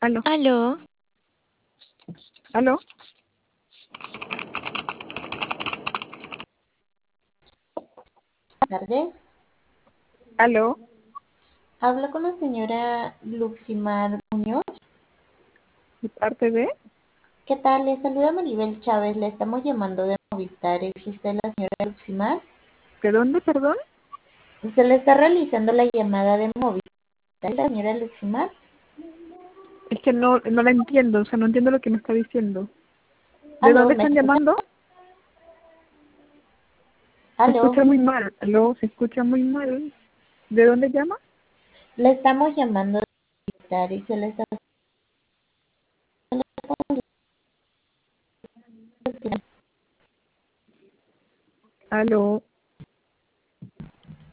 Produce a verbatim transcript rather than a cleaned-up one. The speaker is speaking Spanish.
Aló, Aló, aló, Tardes. aló. Hablo con la señora Luximar Muñoz. ¿De parte de? ¿Qué tal? Le saluda Maribel Chávez. Le estamos llamando de Movistar. ¿Es usted la señora Luximar? ¿De dónde, perdón? Se le está realizando la llamada de Movistar. ¿Es la señora Luximar? Es que no, no la entiendo, o sea, no entiendo lo que me está diciendo. ¿De Aló, dónde ¿me están escucha? llamando? Se Aló, escucha muy mal, aló, se escucha muy mal. ¿De dónde llama? le estamos llamando de Movistar y se le está Aló.